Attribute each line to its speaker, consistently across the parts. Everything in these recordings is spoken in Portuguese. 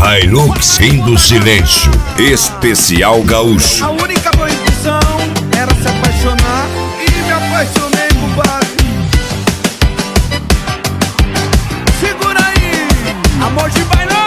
Speaker 1: Hilux Fim do Silêncio, especial gaúcho.
Speaker 2: A única proibição era se apaixonar e me apaixonei por base. Segura aí, amor de bailão.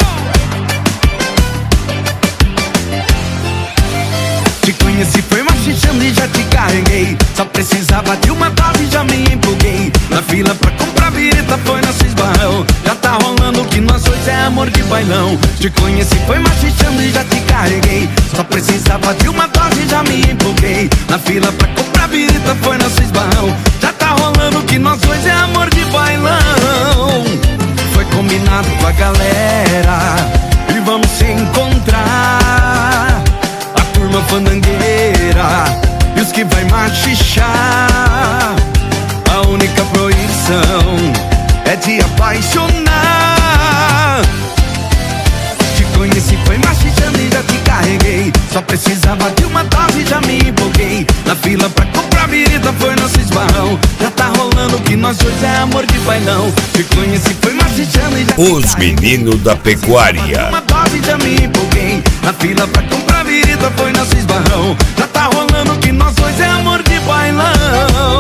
Speaker 2: Te conheci, foi machichando e já te carreguei. Só precisava de uma dose e já me empolguei. Na fila pra comprar birita foi nosso esbarrão. Já tá rolando que nós dois é amor de bailão. Te conheci, foi machichando e já te carreguei. Só precisava de uma dose e já me empolguei. Na fila pra comprar birita foi nosso esbarrão. Já tá rolando que nós dois é amor de bailão. Foi combinado com a galera e vamos se encontrar. A turma fandangueira e os que vai machichar. A única proibição é de apaixonar. Te conheci, foi machichando e já te carreguei. Só precisava de uma dose e já me empolguei. Na fila pra comprar birita foi nosso esbarrão. Já tá rolando que nós dois é amor de bailão. Te conheci, foi machichando e já
Speaker 1: Os meninos da pecuária.
Speaker 2: uma dose e já me empolguei. Na fila pra comprar birita foi nosso esbarrão. Já tá rolando que nós dois é amor de bailão.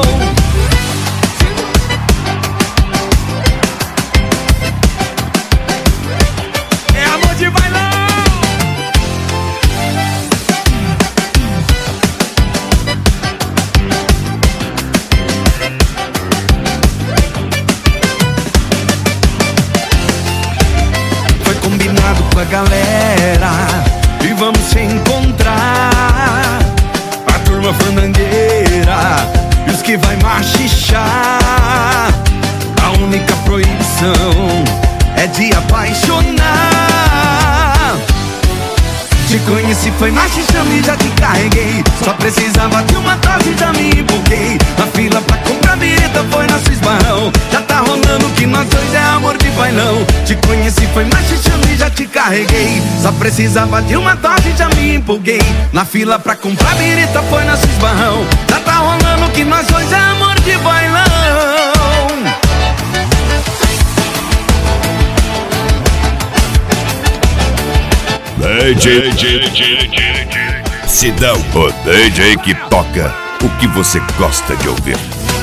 Speaker 2: É amor de bailão. Foi combinado com a galera e vamos se encontrar. A turma fandangueira e os que vai machichar. A única proibição é de apaixonar. Te conheci, foi machichando e já te carreguei. Só precisava de uma dose e já me empolguei. Na fila pra comprar birita foi nosso esbarrão. Já tá rolando que nós dois é amor de bailão. Te conheci, foi machichando e já te carreguei. Só precisava de uma dose e já me empolguei. Na fila pra comprar birita foi nosso esbarrão. Já tá rolando que nós dois é amor de bailão.
Speaker 1: DJ Sidão, o DJ que toca o que você gosta de ouvir.